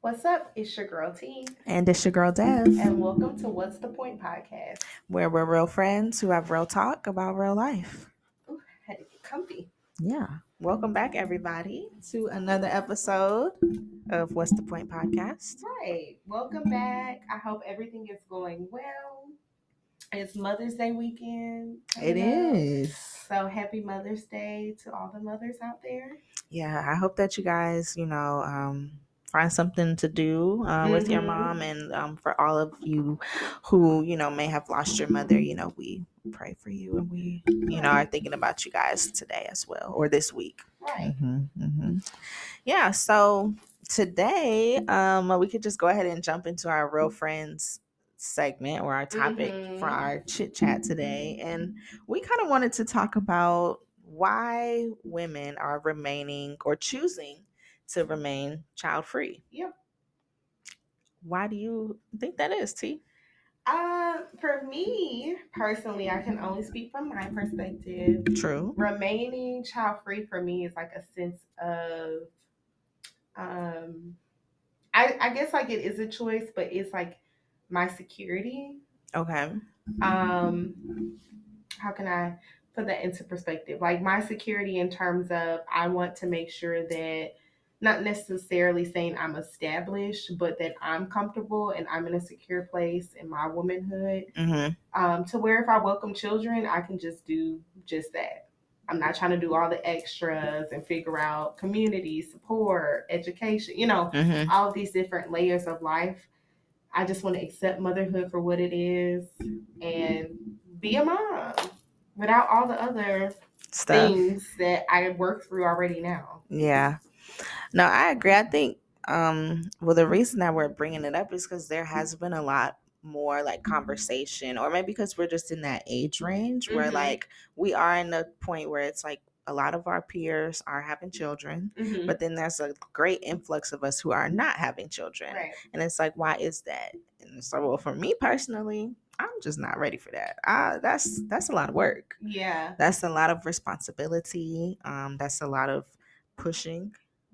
What's up? It's your girl T. And it's your girl Dev, And welcome to What's the Point podcast, where we're real friends who have real talk about real life. Ooh, had to get comfy. Yeah. Welcome back, everybody, to another episode of What's the Point podcast. Right. Welcome back. I hope everything is going well. It's Mother's Day weekend. It is. So happy Mother's Day to all the mothers out there. Yeah, I hope that you guys, find something to do with your mom. And for all of you who, may have lost your mother, we pray for you, and we, are thinking about you guys today as well, or this week. Right. Yeah, so today we could just go ahead and jump into our real friends segment, or our topic for our chit chat today. And we kind of wanted to talk about why women are remaining or choosing to remain child free. Yep. Why do you think that is, T? For me personally, I can only speak from my perspective. True. Remaining child free for me is like a sense of I guess like it is a choice, but it's like my security. Okay. How can I put that into perspective? Like my security in terms of I want to make sure that not necessarily saying I'm established, but that I'm comfortable and I'm in a secure place in my womanhood. To where if I welcome children, I can just do just that. I'm not trying to do all the extras and figure out community, support, education, all of these different layers of life. I just want to accept motherhood for what it is and be a mom without all the other things that I work through already now. Yeah. No, I agree. I think, the reason that we're bringing it up is because there has been a lot more like conversation, or maybe because we're just in that age range where like we are in a point where it's like a lot of our peers are having children, but then there's a great influx of us who are not having children. Right. And it's like, why is that? And so, well, for me personally, I'm just not ready for that. That's a lot of work. Yeah. That's a lot of responsibility. That's a lot of pushing.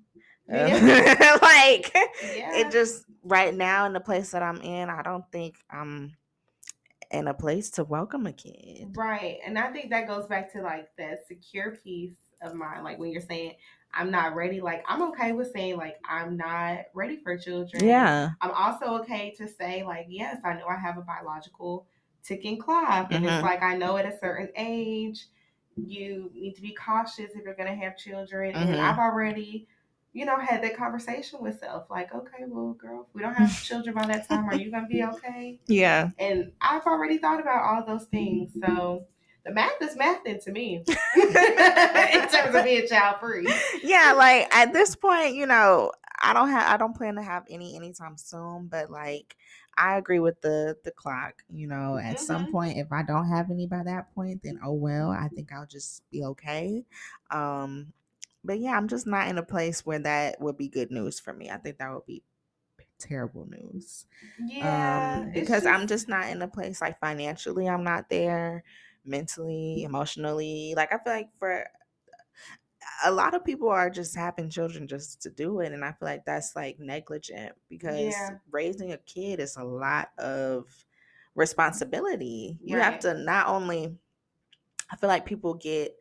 It just right now in the place that I'm in, I don't think I'm in a place to welcome a kid. Right. And I think that goes back to like that secure piece of mine. Like when you're saying I'm not ready, like I'm okay with saying like I'm not ready for children. Yeah. I'm also okay to say like, yes, I know I have a biological ticking clock. And it's like I know at a certain age you need to be cautious if you're gonna have children. And I've already had that conversation with self, like, okay, well, girl, if we don't have children by that time, are you gonna be okay? Yeah. And I've already thought about all those things. So the math is mathing to me in terms of being child free. Yeah, like at this point, I don't plan to have any anytime soon, but like I agree with the clock. At some point, if I don't have any by that point, then oh well, I think I'll just be okay. But yeah, I'm just not in a place where that would be good news for me. I think that would be terrible news. Yeah. Because I'm just not in a place, like financially, I'm not there, mentally, emotionally. Like I feel like for a lot of people are just having children just to do it, and I feel like that's like negligent, because raising a kid is a lot of responsibility. You have to not only, I feel like people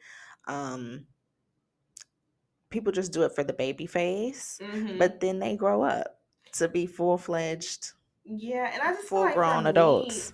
just do it for the baby phase, but then they grow up to be full-fledged, and I just full-grown adults.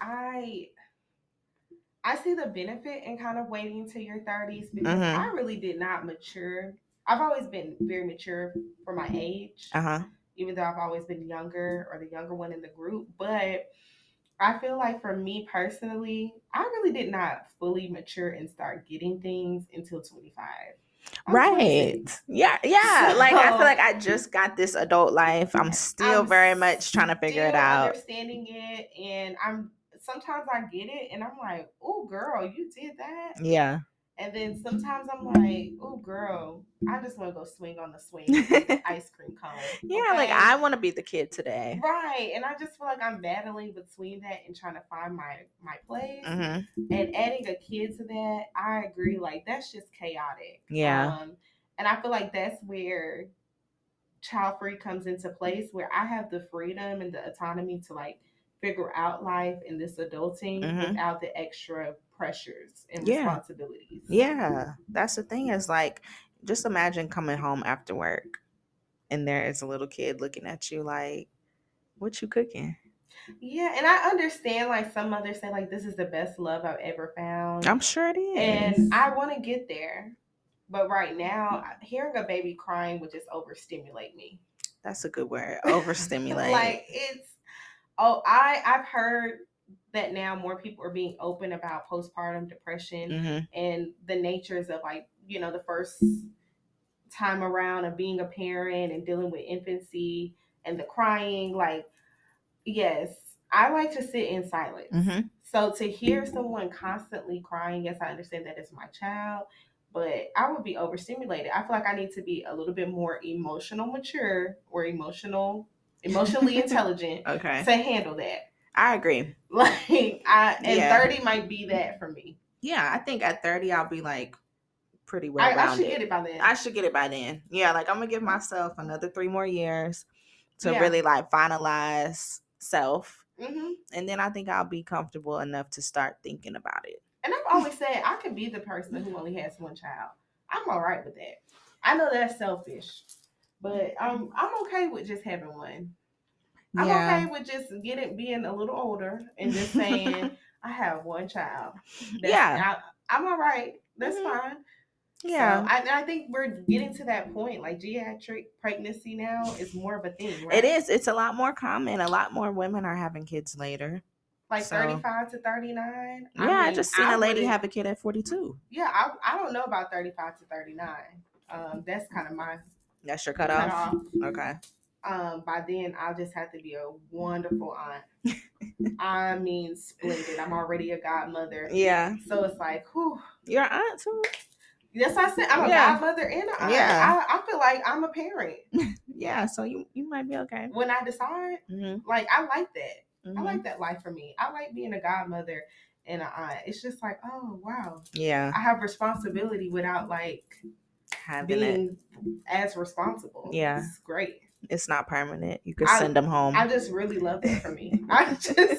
I see the benefit in kind of waiting to your 30s, because I really did not mature. I've always been very mature for my age, even though I've always been younger, or the younger one in the group. But I feel like for me personally, I really did not fully mature and start getting things until 25. Right. 26. Yeah. So, like I feel like I just got this adult life. I'm still very much trying to figure it out. Understanding it, and sometimes I get it and I'm like, oh girl, you did that? Yeah. And then sometimes I'm like, oh girl, I just want to go swing on the swing ice cream cone. Yeah, like I want to be the kid today. Right. And I just feel like I'm battling between that and trying to find my place. And adding a kid to that, I agree, like that's just chaotic. Yeah. And I feel like that's where child free comes into place, where I have the freedom and the autonomy to like figure out life in this adulting without the extra pressures and responsibilities. Yeah, that's the thing, is like, just imagine coming home after work and there is a little kid looking at you like, what you cooking? Yeah, and I understand like some mothers say like this is the best love I've ever found. I'm sure it is. And I want to get there. But right now, hearing a baby crying would just overstimulate me. That's a good word. Overstimulate. Like I've heard that now more people are being open about postpartum depression and the natures of like, you know, the first time around of being a parent and dealing with infancy and the crying. Like, yes, I like to sit in silence. So to hear someone constantly crying, yes, I understand that it's my child, but I would be overstimulated. I feel like I need to be a little bit more emotional mature or emotionally intelligent to handle that. I agree. Like 30 might be that for me. Yeah, I think at 30 I'll be like pretty well rounded. I should get it by then. I should get it by then. Yeah, like I'm gonna give myself another 3 more years to really like finalize self. And then I think I'll be comfortable enough to start thinking about it. And I've always said I could be the person who only has one child. I'm all right with that. I know that's selfish, but I'm okay with just having one. I'm okay with just being a little older and just saying I have one child. I'm all right. That's fine. Yeah, so I think we're getting to that point. Like geriatric pregnancy now is more of a thing, right? It is. It's a lot more common. A lot more women are having kids later. Like 35 to 39. Yeah, I just seen a lady have a kid at 42. Yeah, I don't know about 35 to 39. That's kind of my. That's your cutoff. Okay. By then I'll just have to be a wonderful aunt. I mean, splendid. I'm already a godmother. Yeah. So it's like, whew. You're an aunt too. Yes, I said I'm a godmother and an aunt. Yeah. I feel like I'm a parent. Yeah, so you might be okay. When I decide, like I like that. I like that life for me. I like being a godmother and an aunt. It's just like, oh wow. Yeah. I have responsibility without like being as responsible. Yeah. It's great. It's not permanent. You could send them home. I just really love that for me. I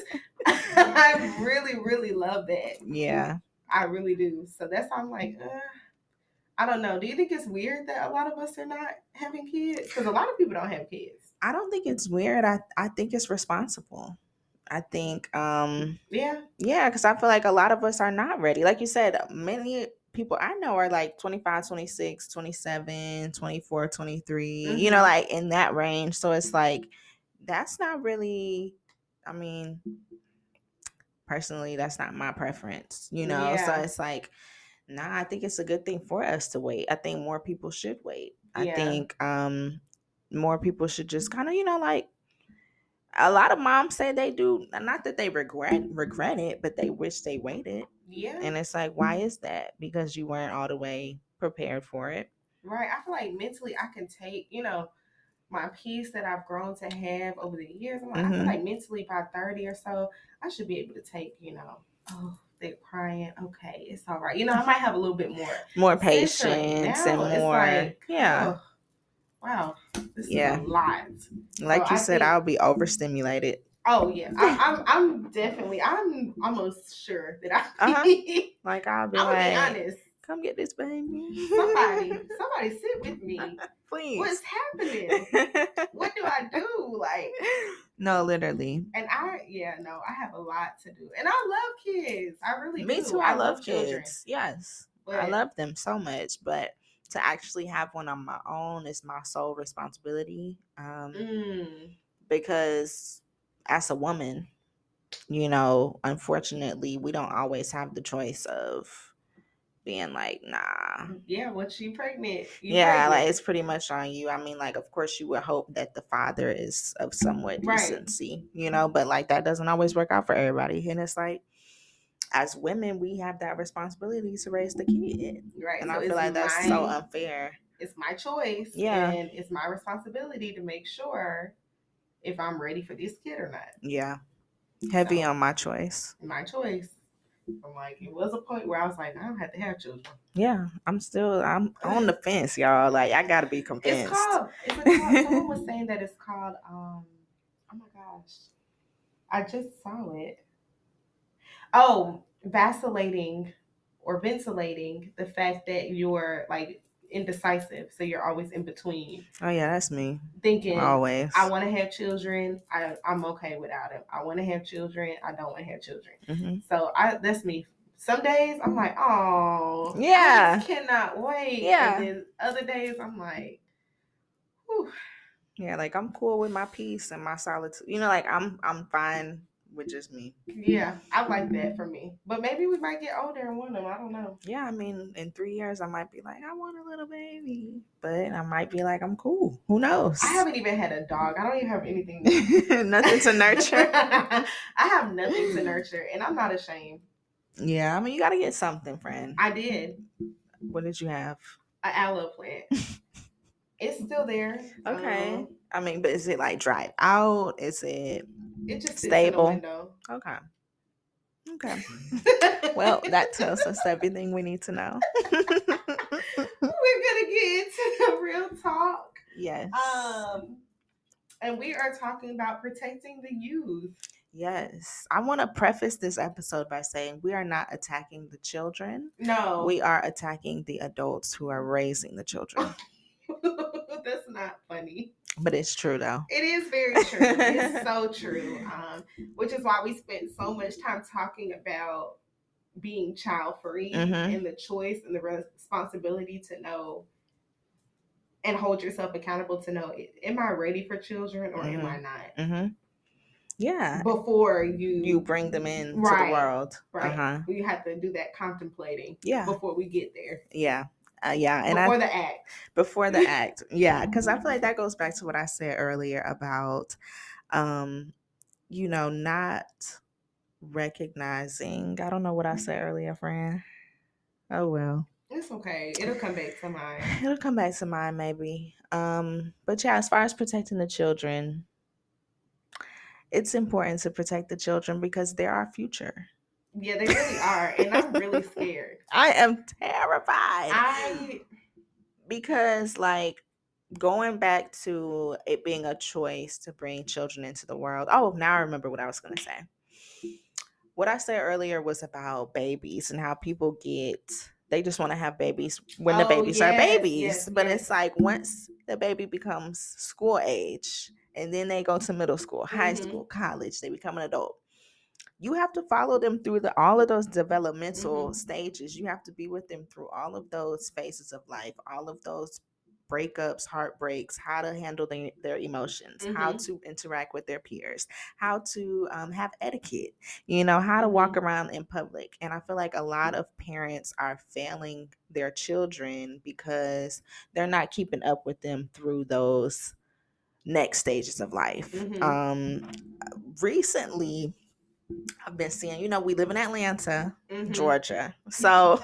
really, really love that. Yeah. I really do. So that's why I'm like, I don't know. Do you think it's weird that a lot of us are not having kids? Because a lot of people don't have kids. I don't think it's weird. I think it's responsible. I think, yeah, because I feel like a lot of us are not ready. Like you said, many people I know are like 25, 26, 27, 24, 23, you know, like in that range. So it's like, that's not really, I mean, personally, that's not my preference, you know? Yeah. So it's like, nah, I think it's a good thing for us to wait. I think more people should wait. I think more people should just kind of, you know, like, a lot of moms say they do, not that they regret it, but they wish they waited. Yeah. And it's like, why is that? Because you weren't all the way prepared for it. Right. I feel like mentally I can take, you know, my peace that I've grown to have over the years. I'm like, I feel like mentally by 30 or so, I should be able to take, you know, oh, they're crying. Okay, it's all right. You know, I might have a little bit more patience and more. Like, oh, wow, this is a lot. Like so you said, I'll be overstimulated. Oh yeah, I'm definitely. I'm almost sure that I'll be. Like I'll be like, be honest. Come get this baby. Somebody sit with me. Please. What's happening? What do I do? Like, no, literally. And I have a lot to do. And I love kids. I really do. Me too. I love children. Kids. Yes. But I love them so much. But to actually have one on my own is my sole responsibility. Because as a woman, you know, unfortunately, we don't always have the choice of being like, nah. Yeah, once you pregnant. Like it's pretty much on you. I mean, like, of course you would hope that the father is of somewhat decency, you know, but like that doesn't always work out for everybody. And it's like, as women, we have that responsibility to raise the kid. Right. And so I feel like that's so unfair. It's my choice. Yeah. And it's my responsibility to make sure if I'm ready for this kid or not. Yeah. Heavy on my choice. My choice. I'm like, it was a point where I was like, I don't have to have children. Yeah, I'm on the fence, y'all. Like, I gotta be convinced. Someone was saying that it's called, oh my gosh, I just saw it. Oh, vacillating or ventilating the fact that you're like indecisive, so you're always in between. Oh yeah, that's me. Thinking always. I want to have children. I'm okay without it. I want to have children. I don't want to have children. Mm-hmm. So that's me. Some days I'm like, oh, yeah, I just cannot wait. Yeah. And then other days I'm like, whew. Yeah, like I'm cool with my peace and my solitude. You know, like I'm fine with just me. Yeah, I like that for me. But maybe we might get older and want them. I don't know. Yeah, I mean, in 3 years, I might be like, I want a little baby. But I might be like, I'm cool. Who knows? I haven't even had a dog. I don't even have anything. Nothing to nurture. I have nothing to nurture, and I'm not ashamed. Yeah, I mean, you got to get something, friend. I did. What did you have? An aloe plant. It's still there. Okay. I mean, but is it like dried out? Is it just stable? Sits in the window. Okay. Okay. Well, that tells us everything we need to know. We're gonna get into the real talk. Yes. And we are talking about protecting the youth. Yes. I want to preface this episode by saying we are not attacking the children. No. We are attacking the adults who are raising the children. That's not funny. But it's true, though. It is very true. It's so true. Which is why we spent so much time talking about being child-free and the choice and the responsibility to know and hold yourself accountable to know, am I ready for children or am I not? Mm-hmm. Yeah. Before you bring them into the world. Right. We have to do that contemplating before we get there. Yeah. Yeah. And Before the act. Yeah. Because I feel like that goes back to what I said earlier about, not recognizing. I don't know what I said earlier, friend. Oh, well. It's okay. It'll come back to mind. It'll come back to mind, maybe. But yeah, as far as protecting the children, it's important to protect the children because they're our future. Yeah, they really are. And I'm really scared. I am terrified. Because, like, going back to it being a choice to bring children into the world. Oh, now I remember what I was going to say. What I said earlier was about babies and how people they just want to have babies when the babies are babies. But it's like once the baby becomes school age and then they go to middle school, high school, college, they become an adult. You have to follow them through all of those developmental stages. You have to be with them through all of those phases of life, all of those breakups, heartbreaks, how to handle their emotions, how to interact with their peers, how to have etiquette, how to walk around in public. And I feel like a lot of parents are failing their children because they're not keeping up with them through those next stages of life. Recently, I've been seeing, we live in Atlanta, Georgia. So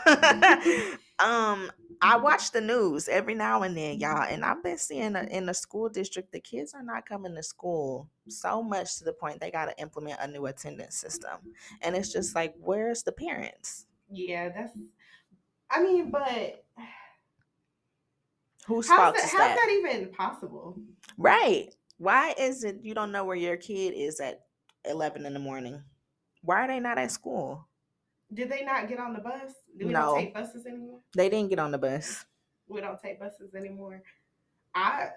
I watch the news every now and then, y'all. And I've been seeing in the school district, the kids are not coming to school so much to the point they got to implement a new attendance system. And it's just like, where's the parents? Yeah, but whose fault is that? How's that even possible? Right. Why is it you don't know where your kid is at 11 in the morning? Why are they not at school? Did they not get on the bus? Do we don't take buses anymore? They didn't get on the bus. We don't take buses anymore. I'm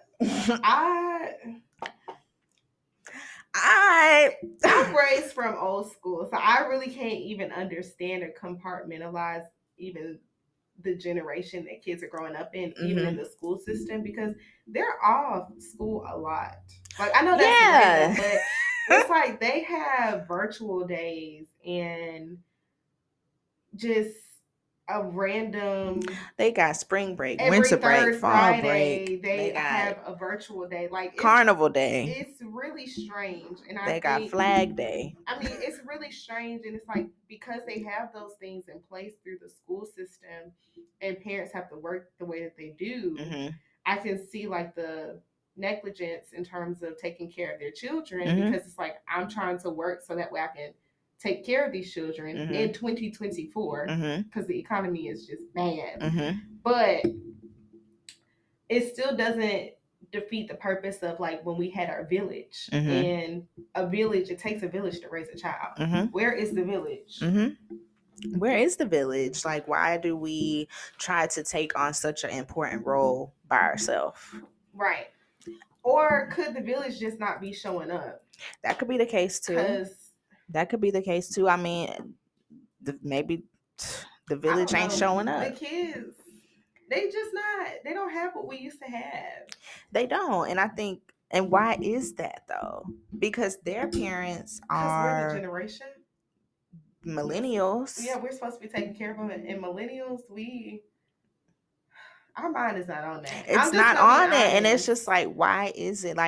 raised from old school, so I really can't even understand or compartmentalize even the generation that kids are growing up in, even in the school system, because they're off school a lot. Like, I know that's random, but it's like they have virtual days and just a random. They got spring break, winter break, fall Friday, break. They have a virtual day, like carnival day. It's really strange, and they got Flag Day. I mean, it's really strange, and it's like because they have those things in place through the school system, and parents have to work the way that they do. I can see like the negligence in terms of taking care of their children because it's like I'm trying to work so that way I can take care of these children in 2024 because the economy is just bad. But it still doesn't defeat the purpose of like when we had our village. And a village, it takes a village to raise a child. Where is the village? Where is the village? Like, why do we try to take on such an important role by ourselves? Right. Or could the village just not be showing up? That could be the case too. That could be the case too. I mean, maybe the village ain't showing up. The kids, they just not. They don't have what we used to have. They don't, and I think, and why is that though? Because their parents are we're the generation millennials. Yeah, we're supposed to be taking care of them, and millennials, our mind is not on that. It's not on it. And it's just like, why is it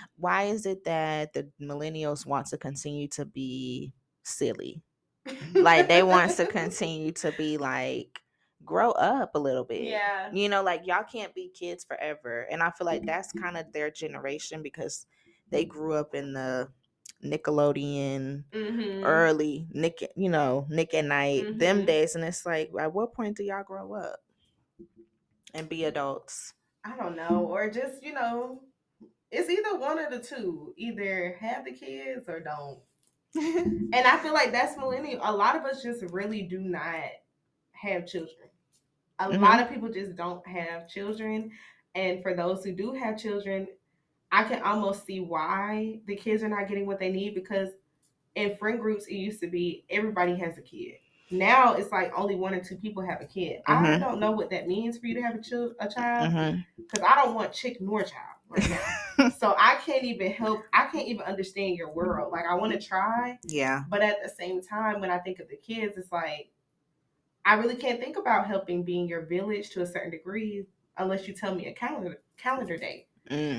that the millennials want to continue to be silly? Like, they want to continue to be like, grow up a little bit. Yeah. You know, like, y'all can't be kids forever. And I feel like that's kind of their generation because they grew up in the Nickelodeon early Nick at Night, them days. And it's like, at what point do y'all grow up and be adults? I don't know. Or just, it's either one of the two. Either have the kids or don't. And I feel like that's millennial. A lot of us just really do not have children. A lot of people just don't have children. And for those who do have children, I can almost see why the kids are not getting what they need, because in friend groups, it used to be everybody has a kid. Now it's like only 1 or 2 people have a kid. I don't know what that means for you to have a child, because I don't want chick nor child right now. So I can't even understand your world. Like, I want to try. Yeah. But at the same time, when I think of the kids, it's like, I really can't think about helping being your village to a certain degree unless you tell me a calendar date.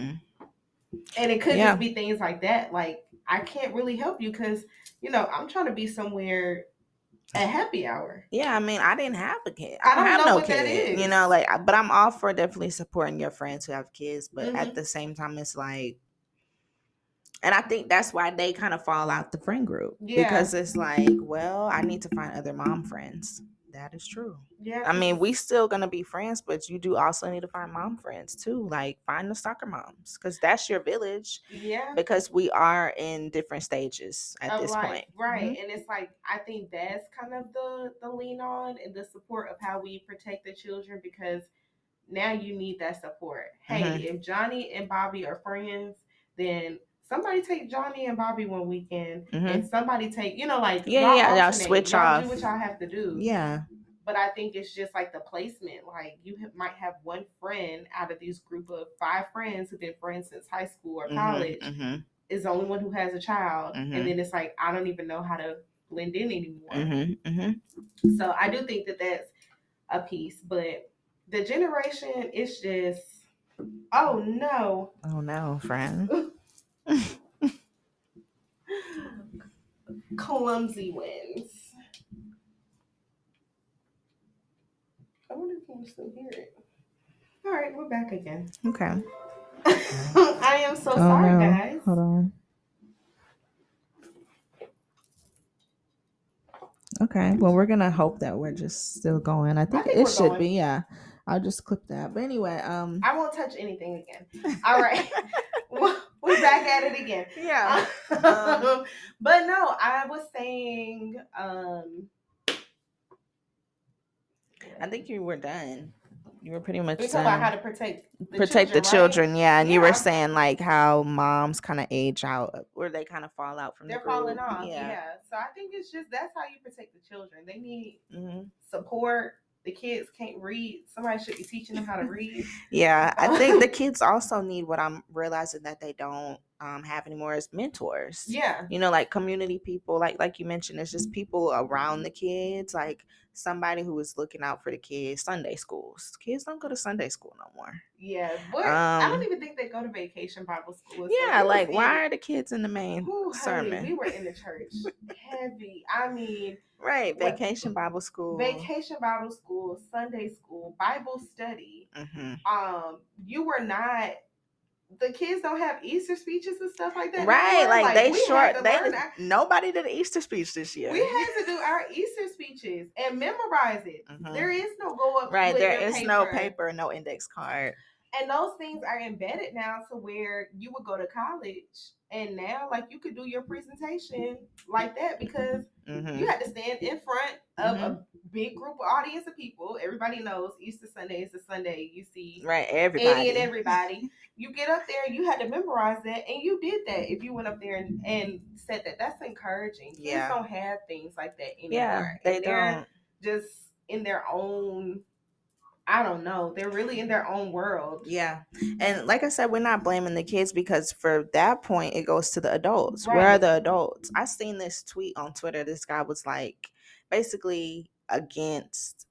And it could just be things like that. Like, I can't really help you because, I'm trying to be somewhere at happy hour. Yeah, I mean, I didn't have a kid. I don't have no kid. That is. But I'm all for definitely supporting your friends who have kids. But at the same time, it's like, and I think that's why they kind of fall out the friend group. Yeah. Because it's like, well, I need to find other mom friends. That is true. Yeah. I mean, we still gonna be friends, but you do also need to find mom friends too. Like, find the soccer moms, because that's your village. Yeah. Because we are in different stages at this point. Right. And it's like, I think that's kind of the lean on and the support of how we protect the children, because now you need that support. Hey, if Johnny and Bobby are friends, then somebody take Johnny and Bobby one weekend, and somebody take, y'all switch off. Do what y'all have to do. Yeah. But I think it's just like the placement. Like, you might have one friend out of these group of 5 friends who've been friends since high school or college is the only one who has a child, and then it's like, I don't even know how to blend in anymore. So I do think that that's a piece, but the generation is just, oh no, friend. Clumsy wins. I wonder if you can still hear it. All right, we're back again. Okay. I am so sorry, guys. Hold on. Okay. Well, we're gonna hope that we're just still going. I think it should be. Yeah. I'll just clip that. But anyway, I won't touch anything again. All right. We're back at it again. Yeah. But no, I was saying, I think you were done. You were pretty much done. Talking about how to protect the children, right? Yeah. And you were saying like how moms kind of age out, or they kind of fall out from the group. They're falling off. Yeah. So I think it's just, that's how you protect the children. They need support. The kids can't read. Somebody should be teaching them how to read. Yeah, I think the kids also need, what I'm realizing that they don't have anymore, is mentors. Yeah. Like community people, like you mentioned, it's just people around the kids, like somebody who is looking out for the kids. Sunday schools. Kids don't go to Sunday school no more. Yeah, but I don't even think they go to vacation Bible school. Yeah, like, why are the kids in the main sermon? Honey, we were in the church heavy. I mean, right, vacation Bible school, Sunday school, Bible study. You were not the kids don't have Easter speeches and stuff like that Right, anymore. like they we short. had to They learn nobody did an Easter speech this we year. had to do our Easter speeches and memorize it. There is no go up Right, with there your is paper. no paper, no index card. And those things are embedded now to where you would go to college and now like you could do your presentation like that because you had to stand in front of a big group audience of people. Everybody knows Easter Sunday is the Sunday you see right everybody and everybody. You get up there, you had to memorize that, and you did that. If you went up there and said that, that's encouraging. Kids don't have things like that anymore. Yeah, they don't. Just in their own. I don't know. They're really in their own world. Yeah. And like I said, we're not blaming the kids because for that point, it goes to the adults. Right. Where are the adults? I seen this tweet on Twitter. This guy was like, basically against,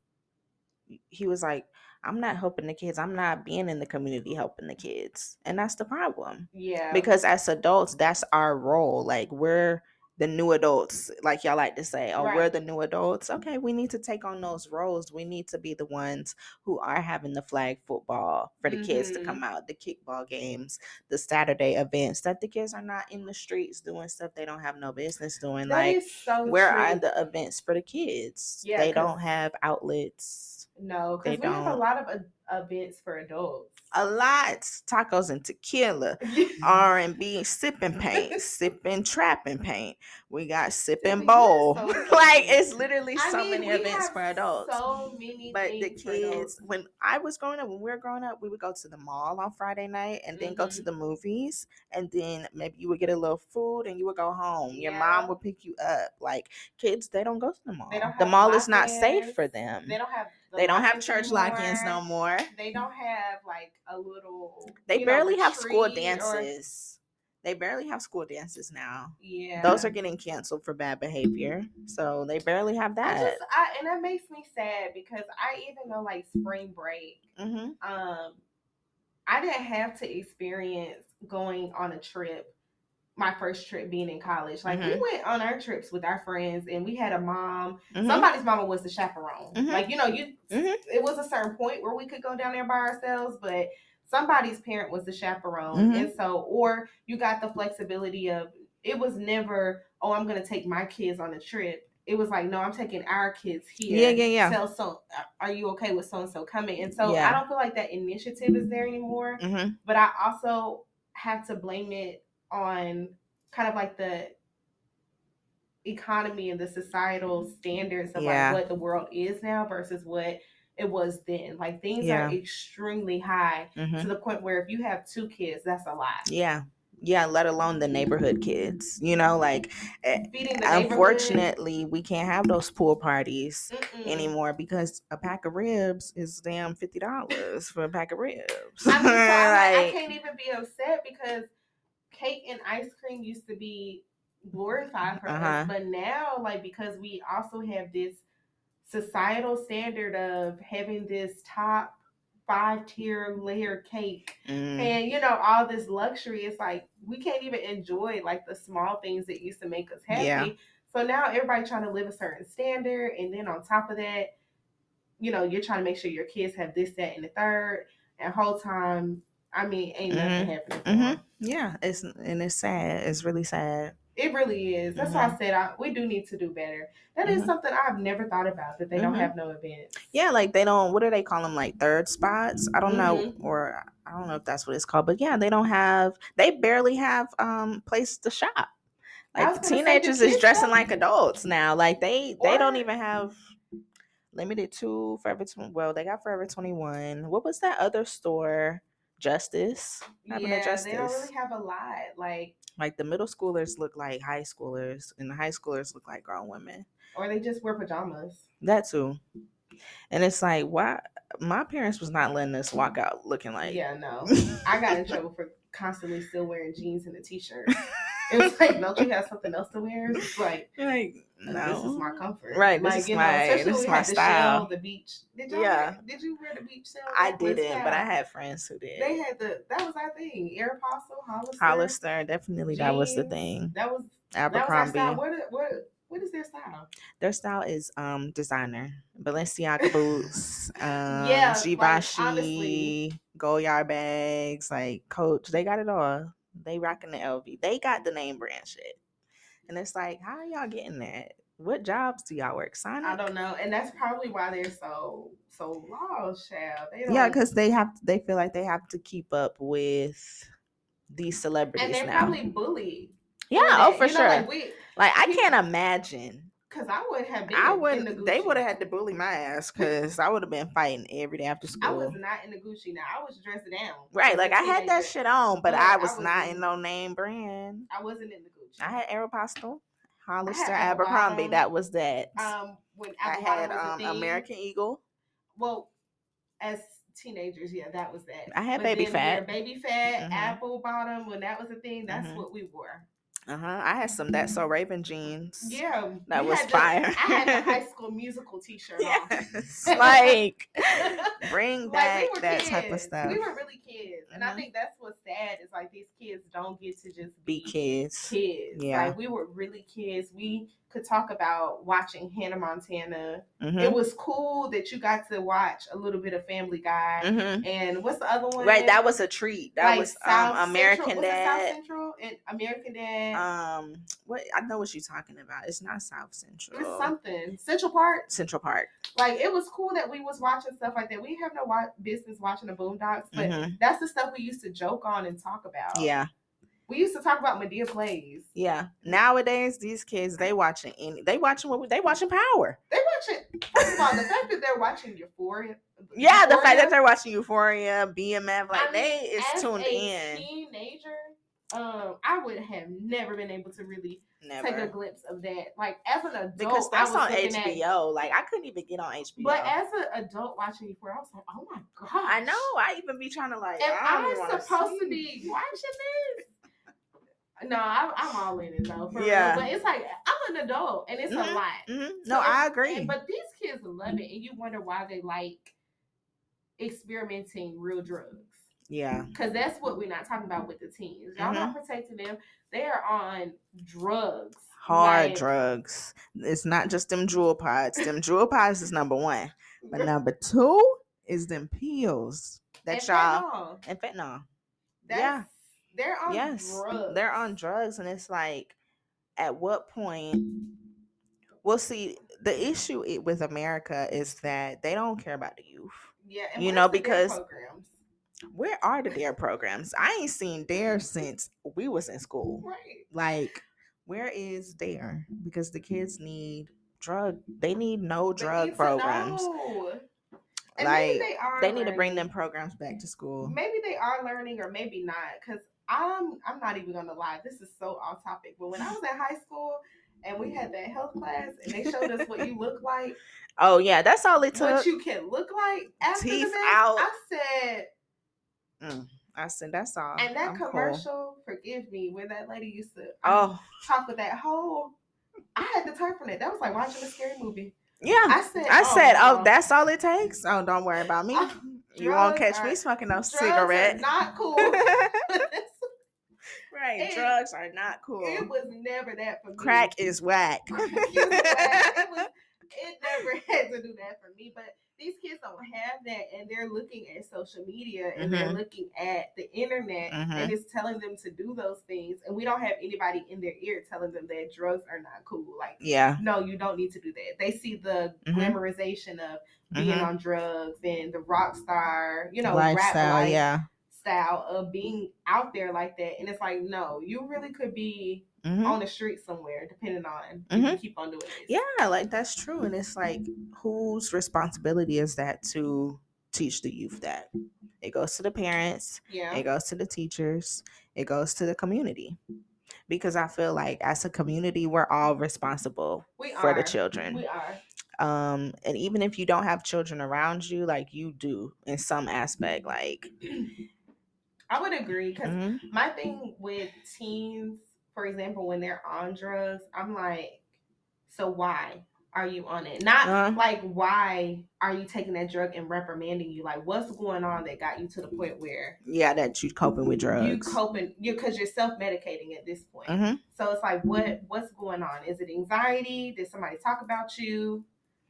he was like, I'm not helping the kids. I'm not being in the community helping the kids. And that's the problem. Yeah. Because as adults, that's our role. Like we're the new adults, like y'all like to say, oh, we're the new adults. Okay, we need to take on those roles. We need to be the ones who are having the flag football for the kids to come out, the kickball games, the Saturday events, that the kids are not in the streets doing stuff they don't have no business doing. That like, is so where true. are the events for the kids? Yeah, they don't have outlets. No, because we have a lot of events for adults. A lot. Tacos and tequila, R&B, sipping paint, sipping trapping paint. We got sipping bowl. So like it's literally so many events for adults. So many. But the kids, when I was growing up, when we were growing up, we would go to the mall on Friday night and then go to the movies, and then maybe you would get a little food and you would go home. Your mom would pick you up. Like kids, they don't go to the mall. The mall is not safe for them. They don't have church lock-ins no more. They don't have like a little. They barely have school dances. They barely have school dances now. Yeah, those are getting canceled for bad behavior. So they barely have that. And that makes me sad because I even know like spring break. I didn't have to experience going on a trip. My first trip being in college. Like we went on our trips with our friends and we had a mom. Somebody's mama was the chaperone. Like, it was a certain point where we could go down there by ourselves, but somebody's parent was the chaperone. And so, or you got the flexibility of, it was never, oh, I'm going to take my kids on a trip. It was like, no, I'm taking our kids here. Yeah. So are you okay with so-and-so coming? And so I don't feel like that initiative is there anymore. But I also have to blame it on kind of like the economy and the societal standards of like what the world is now versus what it was then. Like things are extremely high to the point where if you have 2 kids, that's a lot. Yeah, let alone the neighborhood kids. Like unfortunately we can't have those pool parties anymore because a pack of ribs is damn $50 for a pack of ribs. I can't even be upset because cake and ice cream used to be glorified for us, but now, like, because we also have this societal standard of having this top 5-tier layer cake and all this luxury, it's like we can't even enjoy like the small things that used to make us happy. So now everybody trying to live a certain standard, and then on top of that, you're trying to make sure your kids have this, that, and the third, and whole time. I mean, ain't nothing happening. Yeah, it's sad. It's really sad. It really is. That's why I said we do need to do better. That is something I've never thought about, that they don't have no events. Yeah, like they don't, what do they call them? Like third spots? I don't know. Or I don't know if that's what it's called. But yeah, they barely have places to shop. Like the teenagers is dressing like adults now. Like they don't even have Limited to Forever 21. Well, they got Forever 21. What was that other store? Justice. Justice. They don't really have a lot. Like the middle schoolers look like high schoolers, and the high schoolers look like grown women. Or they just wear pajamas. That too. And it's like, why? My parents was not letting us walk out looking like. Yeah, no. I got in trouble for constantly still wearing jeans and a t-shirt. It was like, don't you have something else to wear? It's like no, this is my comfort. Right, this is my style. Shell, the beach. Did you wear the beach shell? I didn't, but I had friends who did. They had that was our thing. Aeropostale, Hollister, definitely jeans, that was the thing. That was Abercrombie. That was our style. What is their style? Their style is designer. Balenciaga boots, Givenchy, Goyard bags, like Coach. They got it all. They rocking the LV. They got the name brand shit. And it's like, how are y'all getting that? What jobs do y'all work? Sonic? I don't know, and that's probably why they're so lost, child. They don't, yeah, because they feel like they have to keep up with these celebrities, and they're now. probably bullied. Yeah, for sure. Like I can't imagine. Because I would have been in the Gucci. They would have had to bully my ass because I would have been fighting every day after school. I was not in the Gucci. Now I was dressed down. Right, like I had that shit on, but I was not in no name brand. I wasn't in the Gucci. I had Aeropostale, Hollister, Abercrombie. That was that. When I had American Eagle. Well, as teenagers, yeah, that was that. I had Baby Fat. Baby Fat, Apple Bottom. When that was a thing, that's what we wore. I had some That's So Raven jeans. Yeah, that was fire. I had the High School Musical T-shirt on. Like bring back that kids. type of stuff. We were really kids, and I think that's what's sad is like these kids don't get to just be kids. Yeah, like we were really kids. We could talk about watching Hannah Montana. It was cool that you got to watch a little bit of Family Guy. And what's the other one? Right, that was a treat. That was American Dad. South Central and American Dad. What I know what you're talking about. It's not South Central. It's something Central Park. Central Park. Like it was cool that we was watching stuff like that. We have no business watching the Boondocks, but that's the stuff we used to joke on and talk about. Yeah. We used to talk about Madea Plays. Yeah. Nowadays, these kids, they watching Power. They watching, first of all, the fact that they're watching Euphoria. Yeah, the fact that they're watching Euphoria, BMF, like they is tuned in. Teenager, I would have never been able to really take a glimpse of that. Like as an adult, because that's on HBO. Like I couldn't even get on HBO. But as an adult watching Euphoria, I was like, oh my god! I know. I even be trying to like. Am I supposed to be watching this? No, I'm all in it though. For real. But it's like I'm an adult, and it's a lot. No, I agree. But these kids love it, and you wonder why they like experimenting real drugs. Yeah, because that's what we're not talking about with the teens. Y'all not protecting them. They are on drugs, hard drugs. It's not just them jewel pods. Them jewel pods is number one, but number two is them pills that y'all and fentanyl. They're on drugs. They're on drugs, and it's like, at what point? Well, see, the issue with America is that they don't care about the youth. Yeah, and because where are the DARE programs? I ain't seen DARE since we was in school. Right. Like, where is DARE? Because the kids need they need no drug programs. And like they need to bring them programs back to school. Maybe they are learning, or maybe not. Because I'm not even gonna lie. This is so off topic. But when I was in high school and we had that health class and they showed us what you look like. Oh yeah, that's all it took. What you can look like after teeth the out. I said that's all. And that commercial, forgive me, where that lady used to talk with that whole. I had to turn from it. That was like watching a scary movie. Yeah, I said, that's all it takes. Oh, don't worry about me. You won't catch me smoking no cigarette. Not cool. Right, drugs are not cool. It was never that for me. Crack is whack. It never had to do that for me. But these kids don't have that, and they're looking at social media and they're looking at the internet, and it's telling them to do those things. And we don't have anybody in their ear telling them that drugs are not cool. Like, no, you don't need to do that. They see the glamorization of being on drugs and the rock star, lifestyle, rap style of being out there like that. And it's like, no, you really could be on the street somewhere, depending on if you keep on doing this. Yeah, like that's true. And it's like, whose responsibility is that to teach the youth that? It goes to the parents. Yeah. It goes to the teachers. It goes to the community. Because I feel like as a community, we're all responsible for the children. We are. And even if you don't have children around you, like you do in some aspect, like I would agree. Because my thing with teens, for example, when they're on drugs, I'm like, so why are you on it? Not like, why are you taking that drug and reprimanding you? Like, what's going on that got you to the point where that you coping with drugs? Because you're self-medicating at this point. So it's like, what's going on? Is it anxiety? Did somebody talk about you?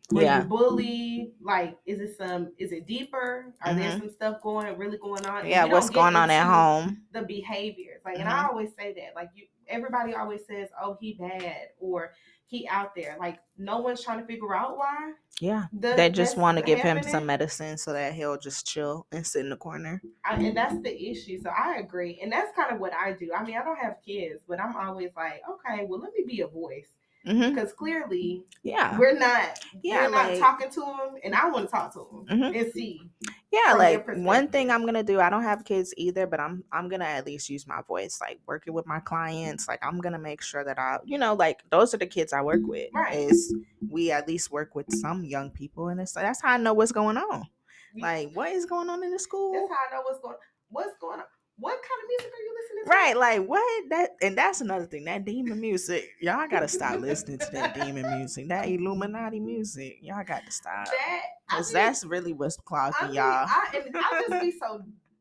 Were you Yeah. bullied? Like, is it deeper? Are there Mm-hmm. some stuff really going on? And Yeah. we What's don't get going on at into home? the behaviors. Like, and I Mm-hmm. always say that, like, everybody always says, oh, he bad or he out there. Like, no one's trying to figure out why Yeah. They just that's want to give him some happening. medicine so that he'll just chill and sit in the corner. And that's the issue. So I agree. And that's kind of what I do. I mean, I don't have kids, but I'm always like, okay, well, let me be a voice. Mm-hmm. Because clearly Yeah. we're not like talking to them, and I want to talk to them and see. Yeah, from their like one thing perspective. I'm gonna do, I don't have kids either, but I'm gonna at least use my voice, like working with my clients. Like I'm gonna make sure that like those are the kids I work with. Right. Is we at least work with some young people, and that's how I know what's going on. Like what is going on in the school? That's how I know what's going on. What kind of music are you listening to? Right, like what and that's another thing. That demon music, y'all gotta stop listening to that demon music, that Illuminati music. Y'all got to stop. Because that's really what's clogging y'all. I just be so.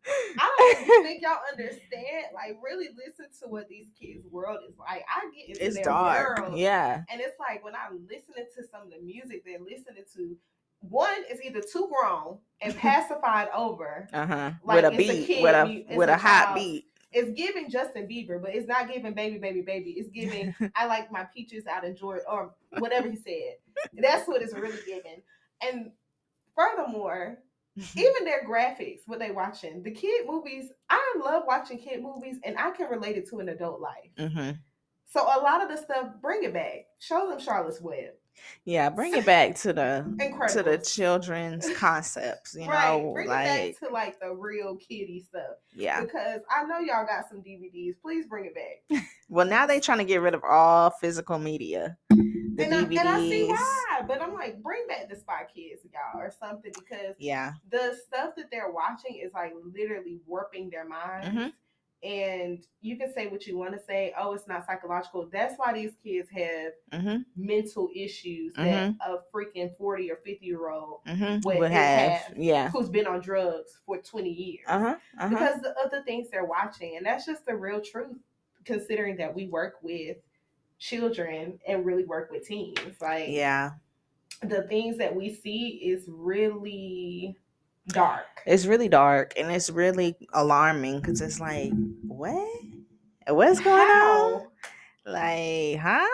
I don't think y'all understand. Like, really listen to what these kids' world is like. I get into It's their dark. world, Yeah. and it's like when I'm listening to some of the music they're listening to. One is either too grown and pacified over, like with a it's beat, kid, with a hot beat. It's giving Justin Bieber, but it's not giving baby, baby, baby. It's giving I like my peaches out in Georgia or whatever he said. That's what it's really giving. And furthermore, even their graphics, what they watching, the kid movies. I love watching kid movies, and I can relate it to an adult life. Mm-hmm. So a lot of the stuff, bring it back. Show them Charlotte's Web. Yeah, bring it back to the children's concepts, right. know, bring like, it back to like the real kiddie stuff. Yeah. Because I know y'all got some DVDs. Please bring it back. Well, now they trying to get rid of all physical media. The DVDs. And I see why, but I'm like, bring back the Spy Kids, y'all, or something, because the stuff that they're watching is like literally warping their minds. Mm-hmm. And you can say what you want to say. Oh, it's not psychological. That's why these kids have mental issues that a freaking 40 or 50-year-old would have. Yeah. Who's been on drugs for 20 years. Because of the things they're watching. And that's just the real truth, considering that we work with children and really work with teens. Like, the things that we see is really dark. It's really dark, and it's really alarming because it's like, what's going on? Like, huh?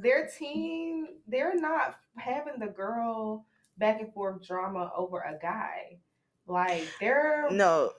They're not having the girl back and forth drama over a guy. Like, they're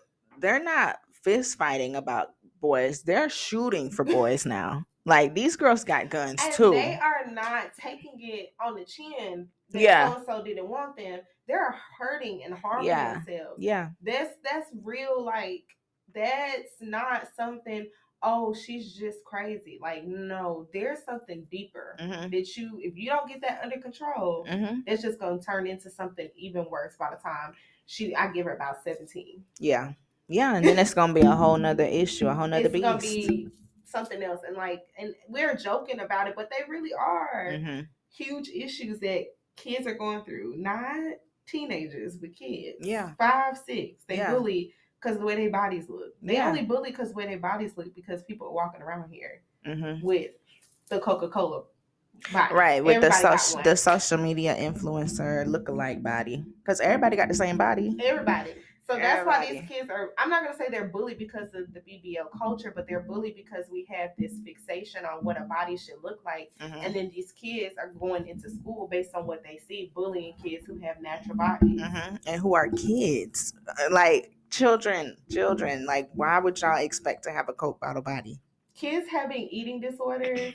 not fist fighting about boys. They're shooting for boys now. Like, these girls got guns and too. They are not taking it on the chin that so-and-so didn't want them. They're hurting and harming themselves. Yeah. That's real. Like, that's not something, oh, she's just crazy. Like, no, there's something deeper that if you don't get that under control, it's just going to turn into something even worse by the time I give her about 17. Yeah. Yeah. And then it's going to be a whole nother issue, a whole nother beast. It's going to be something else. And we're joking about it, but they really are huge issues that kids are going through. Not teenagers, but kids. Yeah. 5, 6. They bully because of the way their bodies look. They only bully because of the way their bodies look because people are walking around here with the Coca-Cola body. Right, with the social media influencer lookalike body. Because everybody got the same body. Everybody. So that's why these kids are, I'm not going to say they're bullied because of the BBL culture, but they're bullied because we have this fixation on what a body should look like. And then these kids are going into school based on what they see, bullying kids who have natural bodies. And who are kids. Like, children. Like, why would y'all expect to have a Coke bottle body? Kids having eating disorders.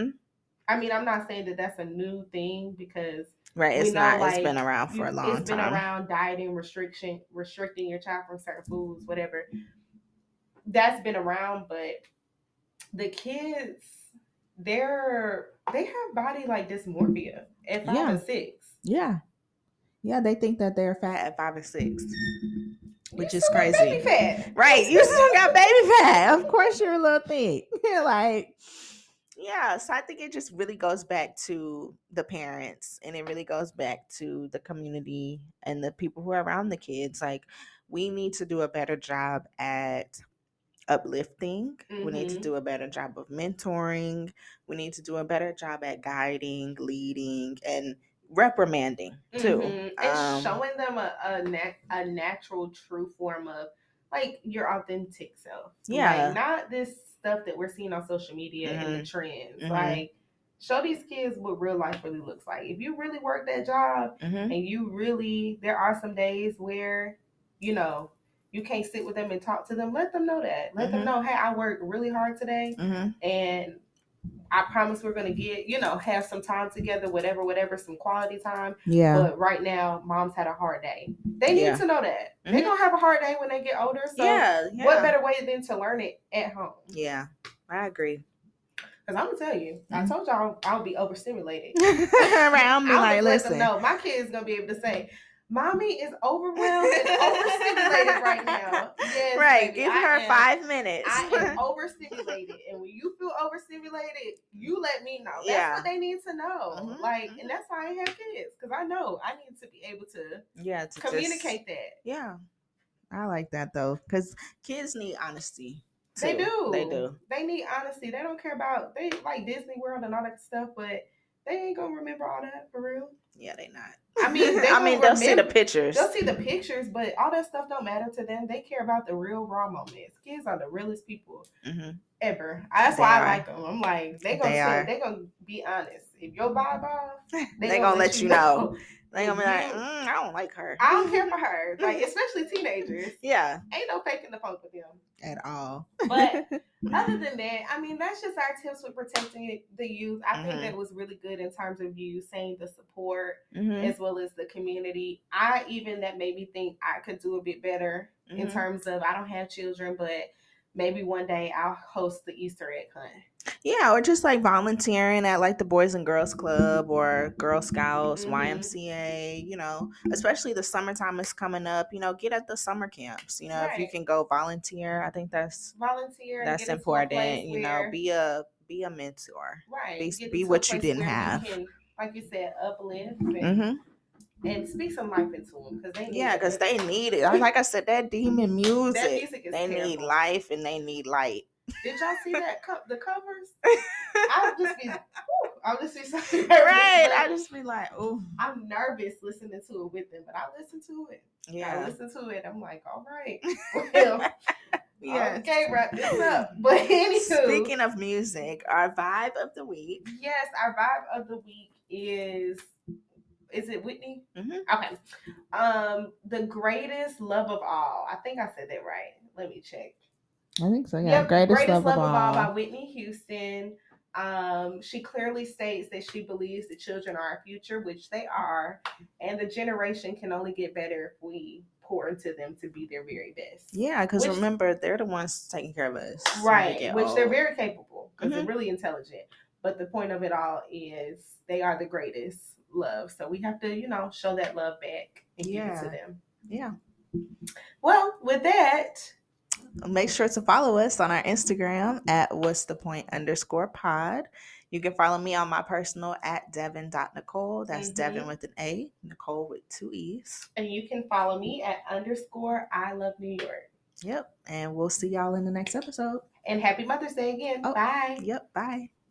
I mean, I'm not saying that that's a new thing because it's not. Like, it's been around for a long time. It's been around, dieting, restricting your child from certain foods, whatever. That's been around, but the kids, they have body like dysmorphia at 5 and 6. Yeah, they think that they're fat at 5 and 6. Which is crazy. Baby fat. Right. You still got baby fat. Of course you're a little thick. Like, yeah. So I think it just really goes back to the parents, and it really goes back to the community and the people who are around the kids. Like, we need to do a better job at uplifting. We need to do a better job of mentoring. We need to do a better job at guiding, leading, and reprimanding too. And showing them a natural, true form of like your authentic self. Yeah. Like not this stuff that we're seeing on social media and the trends. Like show these kids what real life really looks like. If you really work that job and you really, there are some days where, you know, you can't sit with them and talk to them. Let them know that. Let them know, hey, I worked really hard today, and I promise we're gonna get, have some time together, whatever, some quality time. Yeah. But right now, mom's had a hard day. They need to know that. They're gonna have a hard day when they get older. So what better way than to learn it at home? Yeah, I agree. Because I'm gonna tell you, I told y'all I'll be overstimulated. Right, I'll be like, listen. Let them know. My kid's gonna be able to say, "Mommy is overwhelmed and overstimulated right now." Yes, right. baby, give her 5 minutes. I am overstimulated, and when you feel overstimulated, you let me know. That's what they need to know. And that's why I have kids, because I know I need to be able to communicate that. Yeah, I like that though, because kids need honesty. Too. They do. They need honesty. They don't care about, they like Disney World and all that stuff, but they ain't gonna remember all that for real. Yeah, they not. I mean, they'll see the pictures. They'll see the pictures, but all that stuff don't matter to them. They care about the real raw moments. Kids are the realest people ever. That's why I like them. I'm like, they gonna be honest. If your vibe off, they gonna let you know. They gonna be like, I don't like her. I don't care for her. Like, especially teenagers. Yeah. Ain't no faking the funk with them. At all. But other than that, I mean, that's just our tips with protecting the youth. I think that was really good in terms of you saying the support as well as the community. That made me think I could do a bit better in terms of, I don't have children, but maybe one day I'll host the Easter egg hunt. Yeah, or just like volunteering at like the Boys and Girls Club or Girl Scouts, YMCA, especially the summertime is coming up, get at the summer camps, if you can go volunteer. I think that's important, be a mentor. Right. Be what you didn't have. You can, like you said, uplift and speak some life into them, because they need it. Because they need it. Like I said, that demon music. That music is terrible. Need life and they need light. Did y'all see that the covers? I'll just be so nervous. Right. I just be like, oh. I'm nervous listening to it with them, but I listen to it. Yeah. I listen to it. I'm like, all right. Well, yeah. Okay, wrap this up. But anywho, speaking of music, our vibe of the week. Yes, our vibe of the week is it Whitney? Okay. The Greatest Love of All. I think I said that right. Let me check. I think so, yeah. Greatest Love of All by Whitney Houston. She clearly states that she believes the children are our future, which they are, and the generation can only get better if we pour into them to be their very best. Yeah, because remember, they're the ones taking care of us. Right, which they're very capable, because they're really intelligent. But the point of it all is they are the greatest love. So we have to, show that love back and give it to them. Yeah. Well, with that, make sure to follow us on our Instagram at what'sthepoint_pod. You can follow me on my personal at Devin.Nicole. That's Devin with an A, Nicole with 2 E's. And you can follow me at _I love New York. Yep. And we'll see y'all in the next episode. And happy Mother's Day again. Bye. Yep. Bye.